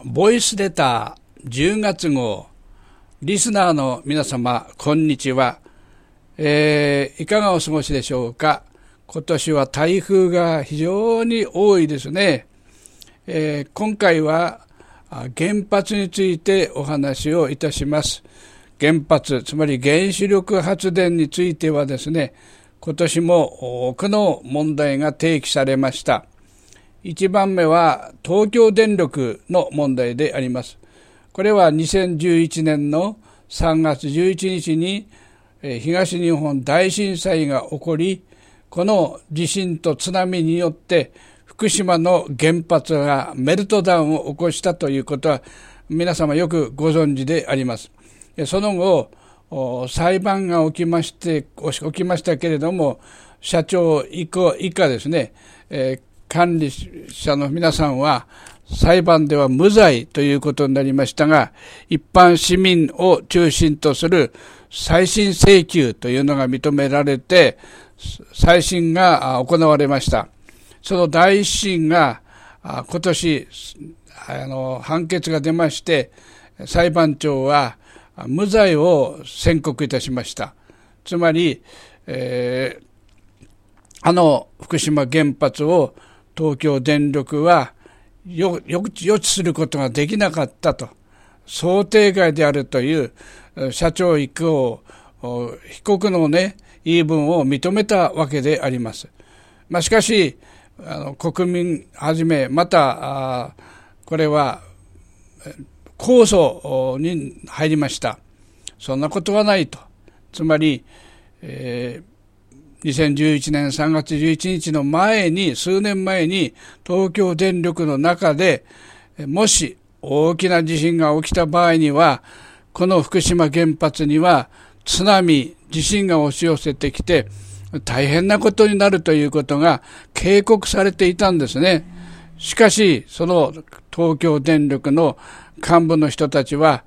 ボイスレター10月号、リスナーの皆様、こんにちは。いかがお過ごしでしょうか。今年は台風が非常に多いですね。今回は原発についてお話をいたします。原発、つまり原子力発電についてはですね、今年も多くの問題が提起されました。一番目は東京電力の問題であります。これは2011年の3月11日に東日本大震災が起こり、この地震と津波によって福島の原発がメルトダウンを起こしたということは皆様よくご存知であります。その後、裁判が起きましたけれども、社長以下ですね、管理者の皆さんは裁判では無罪ということになりましたが、一般市民を中心とする再審請求というのが認められて、再審が行われました。その第一審が今年判決が出まして、裁判長は無罪を宣告いたしました。つまり、福島原発を東京電力は予知することができなかったと、想定外であるという社長以降被告の言い分を認めたわけであります。しかし国民はじめ、またこれは控訴に入りました。そんなことはないと。つまり、2011年3月11日の数年前に東京電力の中でもし大きな地震が起きた場合には、この福島原発には津波、地震が押し寄せてきて大変なことになるということが警告されていたんですね。しかしその東京電力の幹部の人たちは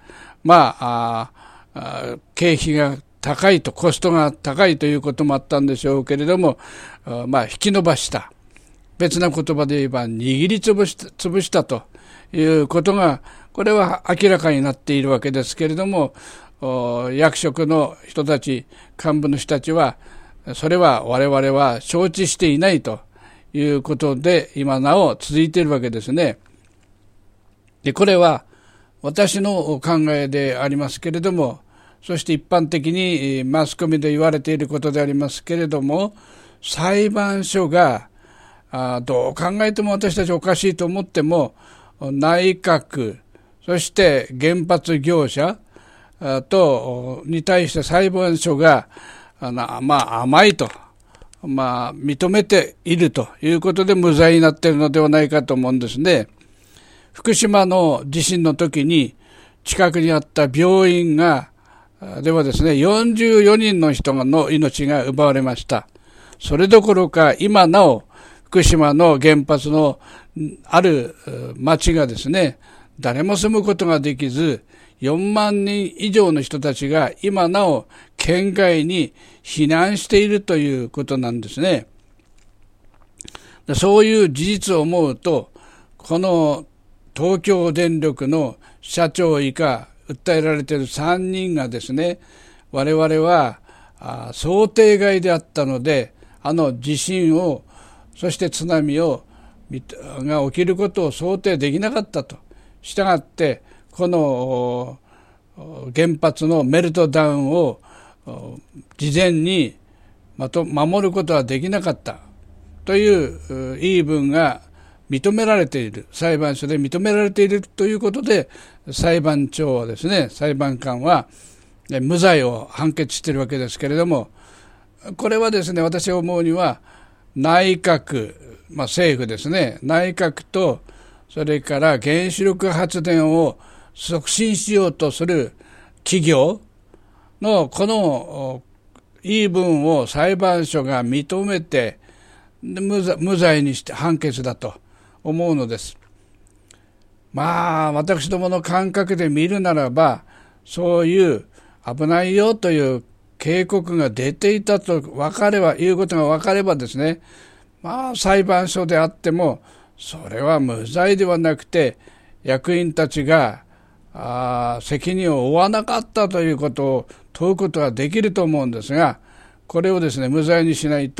経費が高いと、コストが高いということもあったんでしょうけれども、引き延ばした。別な言葉で言えば握りつぶしたということが、これは明らかになっているわけですけれども、役職の人たち、幹部の人たちは、それは我々は承知していないということで、今なお続いているわけですね。で、これは私の考えでありますけれども、そして一般的にマスコミで言われていることでありますけれども、裁判所がどう考えても私たちおかしいと思っても、内閣、そして原発業者に対して裁判所が甘いと認めているということで無罪になっているのではないかと思うんですね。福島の地震の時に近くにあった病院ではですね、44人の人の命が奪われました。それどころか今なお福島の原発のある町がですね、誰も住むことができず、4万人以上の人たちが今なお県外に避難しているということなんですね。そういう事実を思うと、この東京電力の社長以下訴えられている3人がですね、我々は想定外であったので、地震を、そして津波が起きることを想定できなかったと。したがって、この原発のメルトダウンを事前に守ることはできなかったという言い分が認められている、裁判所で認められているということで、裁判長はですね、裁判官は無罪を判決しているわけですけれども、これはですね、私が思うには内閣、政府ですね、内閣とそれから原子力発電を促進しようとする企業のこの言い分を裁判所が認めて無罪にして判決だと思うのです。私どもの感覚で見るならば、そういう危ないよという警告が出ていたということが分かればですね、裁判所であってもそれは無罪ではなくて、 役員たちが責任を負わなかったということを問うことができると思うんですが、これをですね、無罪にしない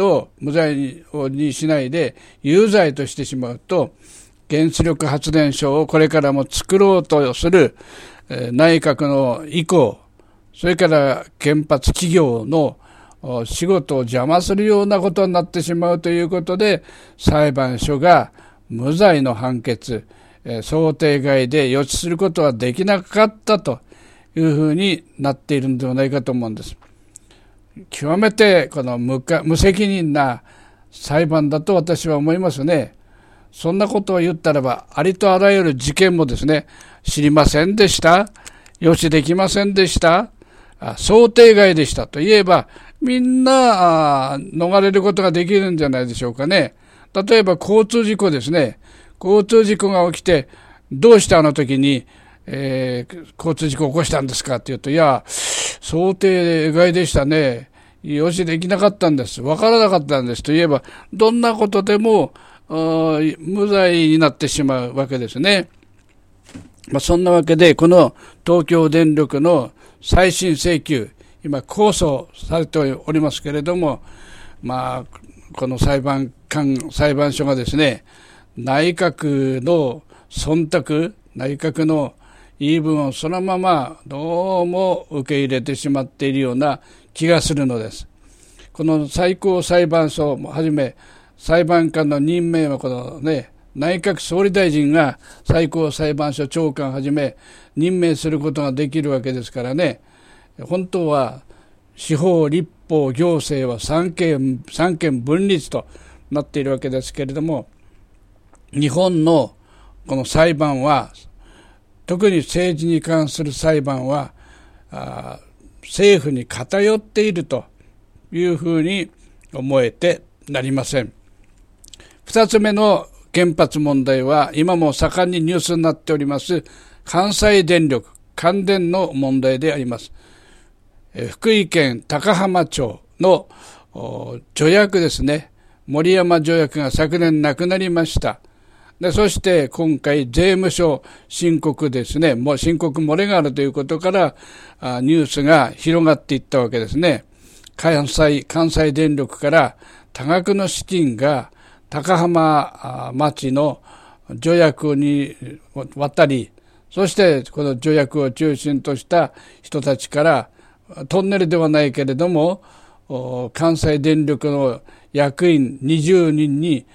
で有罪としてしまうと、原子力発電所をこれからも作ろうとする内閣の意向、それから原発企業の仕事を邪魔するようなことになってしまうということで、裁判所が無罪の判決、想定外で予知することはできなかったというふうになっているのではないかと思うんです。極めてこの無責任な裁判だと私は思いますね。そんなことを言ったらば、ありとあらゆる事件もですね、知りませんでした、予知できませんでした、想定外でしたと言えば、みんな逃れることができるんじゃないでしょうかね。例えば交通事故ですね。交通事故が起きて、どうしてあの時に、交通事故を起こしたんですかって言うと、いや、想定外でしたね。予知できなかったんです。わからなかったんですと言えば、どんなことでも無罪になってしまうわけですね。そんなわけで、この東京電力の再審請求、今控訴されておりますけれども、この裁判所がですね、内閣の忖度、内閣の言い分をそのままどうも受け入れてしまっているような気がするのです。この最高裁判所をはじめ、裁判官の任命はこのね、内閣総理大臣が最高裁判所長官をはじめ任命することができるわけですからね、本当は司法、立法、行政は三権分立となっているわけですけれども、日本のこの裁判は、特に政治に関する裁判は政府に偏っているというふうに思えてなりません。二つ目の原発問題は、今も盛んにニュースになっております関西電力、関電の問題であります。福井県高浜町の助役ですね、森山助役が昨年亡くなりました。で、そして今回税務署申告ですね、もう申告漏れがあるということからニュースが広がっていったわけですね。関西電力から多額の資金が高浜町の助役に渡り、そしてこの助役を中心とした人たちからトンネルではないけれども、関西電力の役員20人に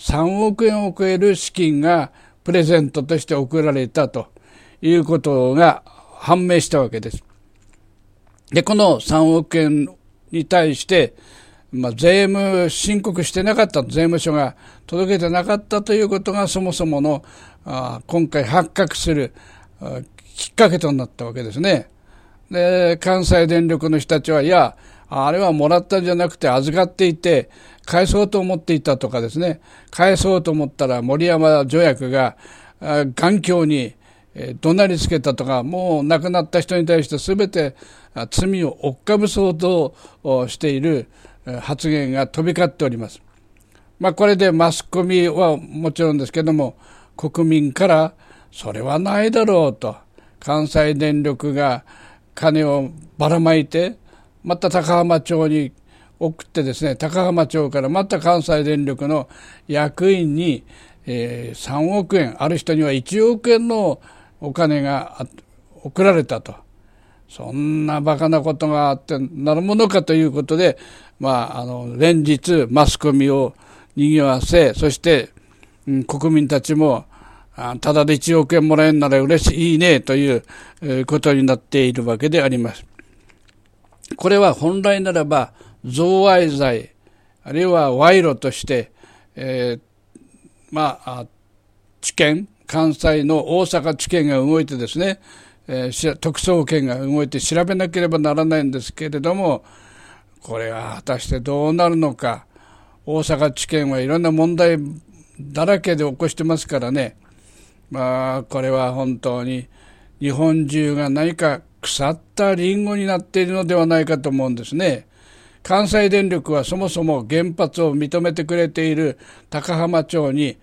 3億円を超える資金がプレゼントとして送られたということが判明したわけです。で、この3億円に対して、税務申告してなかった、税務署が届けてなかったということがそもそもの今回発覚するきっかけとなったわけですね。で、関西電力の人たちは、いや、あれはもらったんじゃなくて預かっていて返そうと思っていたとかですね、返そうと思ったら森山助役が頑強に怒鳴りつけたとか、もう亡くなった人に対して全て罪を追っかぶそうとしている発言が飛び交っております。これでマスコミはもちろんですけども、国民からそれはないだろうと、関西電力が金をばらまいてまた高浜町に送ってですね、高浜町からまた関西電力の役員に3億円、ある人には1億円のお金が送られたと。そんなバカなことがあってなるものかということで、連日マスコミを賑わせ、そして、国民たちもただで1億円もらえるなら嬉しい、いいねということになっているわけであります。これは本来ならば贈賄罪、あるいは賄賂として、地検、関西の大阪地検が動いてですね、特捜検が動いて調べなければならないんですけれども、これは果たしてどうなるのか。大阪地検はいろんな問題だらけで起こしてますからね。これは本当に日本中が何か腐ったリンゴになっているのではないかと思うんですね。関西電力はそもそも原発を認めてくれている高浜町に、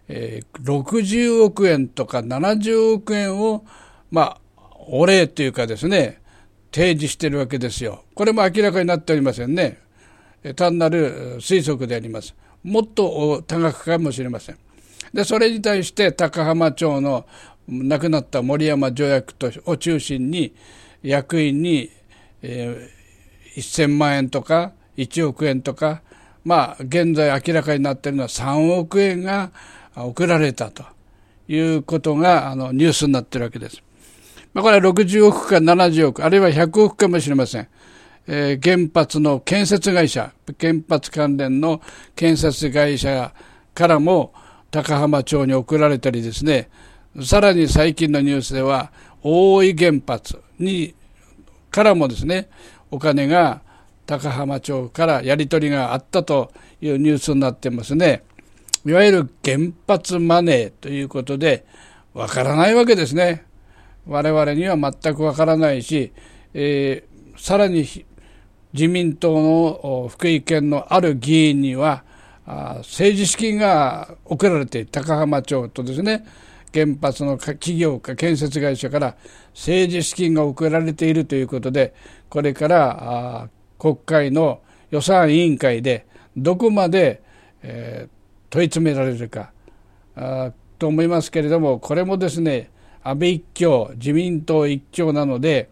60億円とか70億円を、お礼というかですね、提示しているわけですよ。これも明らかになっておりませんね。単なる推測であります。もっと多額かもしれません。で、それに対して高浜町の亡くなった森山助役を中心に役員に、1000万円とか1億円とか、現在明らかになっているのは3億円が送られたということがニュースになっているわけです。これは60億か70億、あるいは100億かもしれません。原発の建設会社、原発関連の建設会社からも高浜町に送られたりですね、さらに最近のニュースでは大井原発からもですね、お金が高浜町からやり取りがあったというニュースになってますね。いわゆる原発マネーということでわからないわけですね。我々には全くわからないし、さらに自民党の福井県のある議員には政治資金が送られて、高浜町とですね、原発の企業か建設会社から政治資金が送られているということで、これから国会の予算委員会でどこまで、問い詰められるかと思いますけれども、これもですね、安倍一強、自民党一強なので、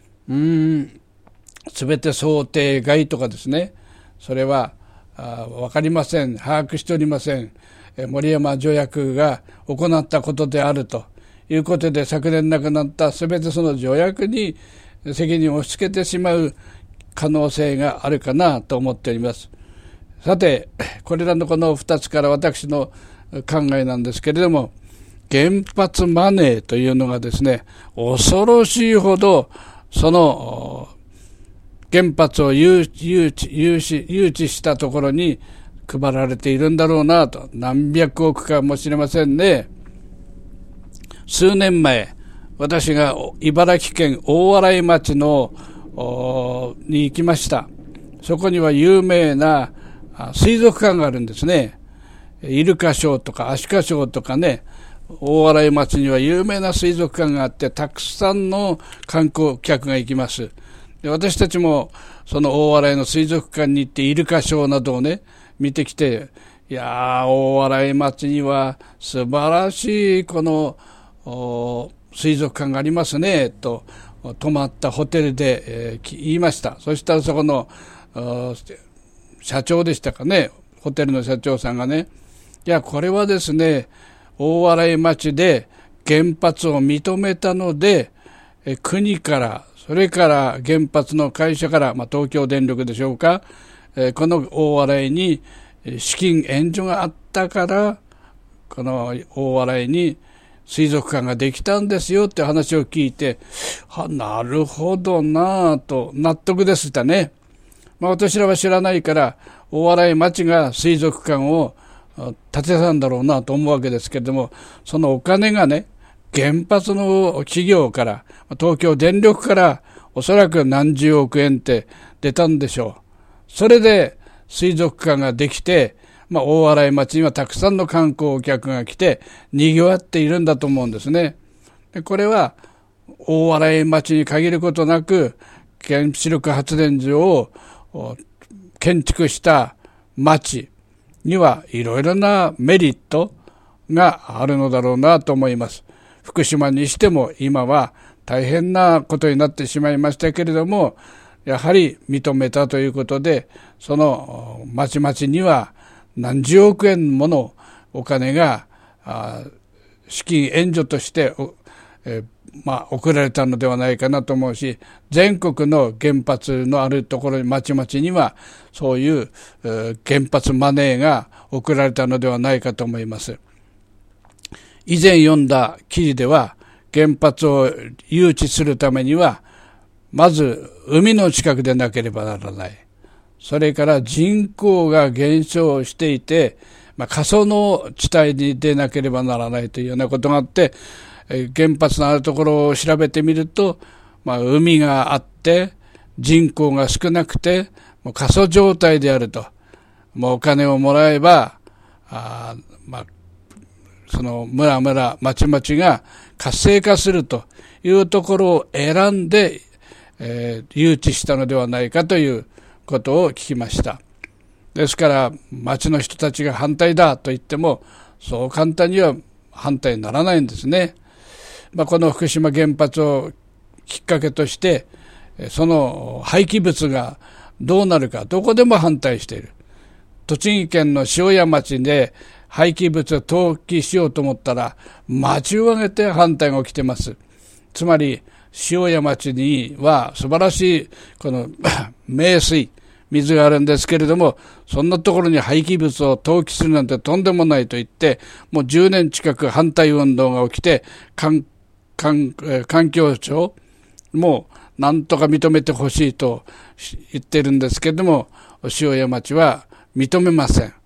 すべて想定外とかですね、それはわかりません、把握しておりません、森山助役が行ったことであるということで、昨年亡くなったすべてその助役に責任を押し付けてしまう可能性があるかなと思っております。さて、これらのこの2つから私の考えなんですけれども、原発マネーというのがですね、恐ろしいほどその原発を誘致したところに配られているんだろうなと。何百億かもしれませんね。数年前、私が茨城県大洗町に行きました。そこには有名な水族館があるんですね。イルカショーとかアシカショーとかね、大洗町には有名な水族館があって、たくさんの観光客が行きます。で、私たちもその大洗の水族館に行ってイルカショーなどをね、見てきて、いやー、大洗町には素晴らしいこの水族館がありますねと泊まったホテルで、言いました。そしたらそこの社長でしたかね、ホテルの社長さんがね、いや、これはですね、大洗町で原発を認めたので、国から、それから原発の会社から、東京電力でしょうか、この大洗に資金援助があったから、この大洗に水族館ができたんですよって話を聞いて、なるほどなぁと納得でしたね。私らは知らないから、大洗町が水族館を建てたんだろうなと思うわけですけれども、そのお金がね、原発の企業から、東京電力からおそらく何十億円って出たんでしょう。それで水族館ができて、大洗町にはたくさんの観光客が来て賑わっているんだと思うんですね。で、これは大洗町に限ることなく、原子力発電所を建築した町にはいろいろなメリットがあるのだろうなと思います。福島にしても今は大変なことになってしまいましたけれども、やはり認めたということで、その町々には何十億円ものお金が資金援助として送られたのではないかなと思うし、全国の原発のあるところに町々にはそういう原発マネーが送られたのではないかと思います。以前読んだ記事では、原発を誘致するためにはまず海の近くでなければならない。それから人口が減少していて、過疎の地帯に出なければならないというようなことがあって、原発のあるところを調べてみると、海があって人口が少なくてもう過疎状態であると。もうお金をもらえばその村々町々が活性化するというところを選んで、誘致したのではないかということを聞きました。ですから町の人たちが反対だと言ってもそう簡単には反対にならないんですね。この福島原発をきっかけとしてその廃棄物がどうなるかどこでも反対している。栃木県の塩谷町で廃棄物を投棄しようと思ったら町を挙げて反対が起きています。つまり塩谷町には素晴らしいこの名水、水があるんですけれども、そんなところに廃棄物を投棄するなんてとんでもないと言って、もう10年近く反対運動が起きて、環境省もなんとか認めてほしいと言ってるんですけれども、塩谷町は認めません。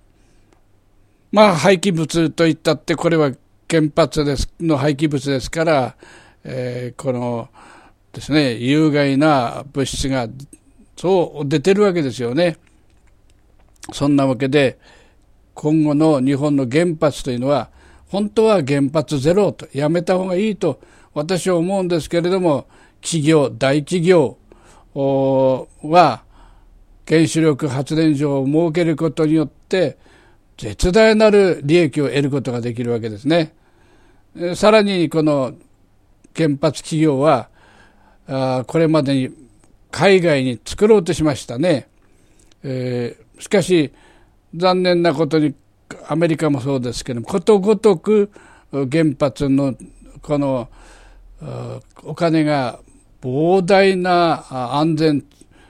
廃棄物といったってこれは原発の廃棄物ですから、このですね、有害な物質がそう出てるわけですよね。そんなわけで今後の日本の原発というのは本当は原発ゼロとやめた方がいいと私は思うんですけれども、大企業は原子力発電所を設けることによって絶大なる利益を得ることができるわけですね。さらにこの原発企業はこれまでに海外に作ろうとしましたね。しかし残念なことにアメリカもそうですけども、ことごとく原発のこのお金が膨大な安全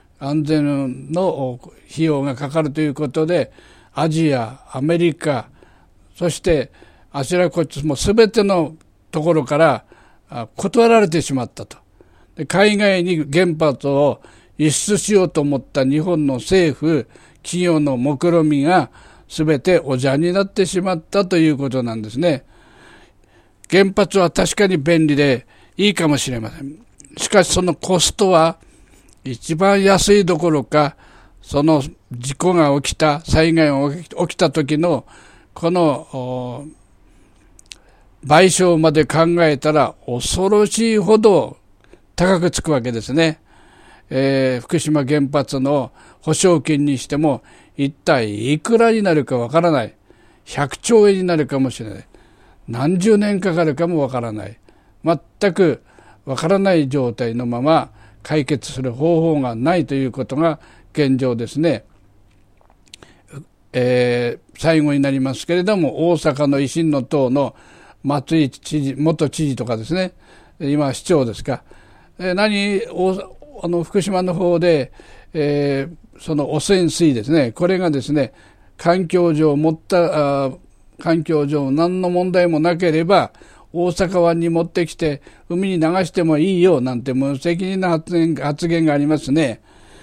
の費用がかかるということで、アジア、アメリカ、そしてあちらこっちも全てのところから断られてしまったと。で、海外に原発を輸出しようと思った日本の政府、企業の目論みが全ておじゃんになってしまったということなんですね。原発は確かに便利でいいかもしれません。しかしそのコストは一番安いどころか、その事故が起きた、災害が起きた時のこの賠償まで考えたら恐ろしいほど高くつくわけですね。福島原発の保証金にしても一体いくらになるかわからない。100兆円になるかもしれない。何十年かかるかもわからない。全くわからない状態のまま解決する方法がないということが現状ですね。最後になりますけれども、大阪の維新の党の松井元知事とかですね、今市長ですか、福島の方で、その汚染水ですね、これがですね、環境上何の問題もなければ大阪湾に持ってきて海に流してもいいよなんて無責任な発言がありますね。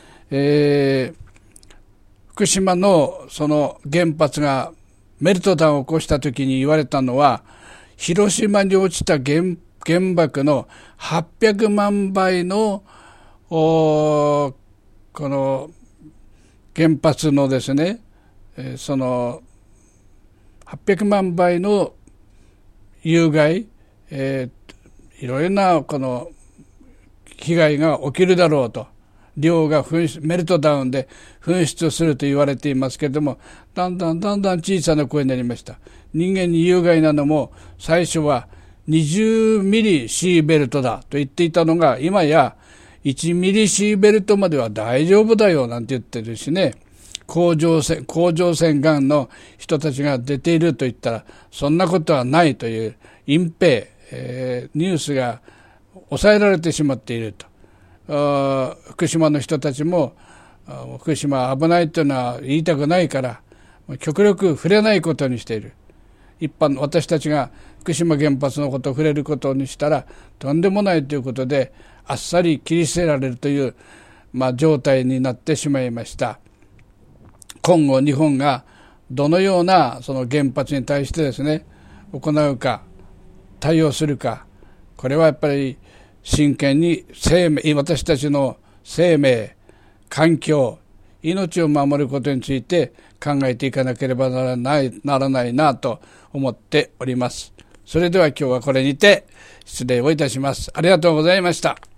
福島のその原発がメルトダウンを起こした時に言われたのは、広島に落ちた原爆の800万倍のこの原発のですね、その800万倍の有害、いろいろなこの被害が起きるだろうと、量がメルトダウンで噴出すると言われていますけれども、だんだん小さな声になりました。人間に有害なのも最初は20ミリシーベルトだと言っていたのが、今や1ミリシーベルトまでは大丈夫だよなんて言ってるしね、甲状腺がんの人たちが出ていると言ったらそんなことはないという隠蔽、ニュースが抑えられてしまっていると。福島の人たちも福島は危ないというのは言いたくないから極力触れないことにしている。私たちが福島原発のことを触れることにしたらとんでもないということであっさり切り捨てられるという、状態になってしまいました。今後日本がどのようなその原発に対してですね行うか対応するか、これはやっぱり真剣に私たちの生命、環境、 命を守ることについて考えていかなければならないなと思っております。それでは今日はこれにて失礼をいたします。ありがとうございました。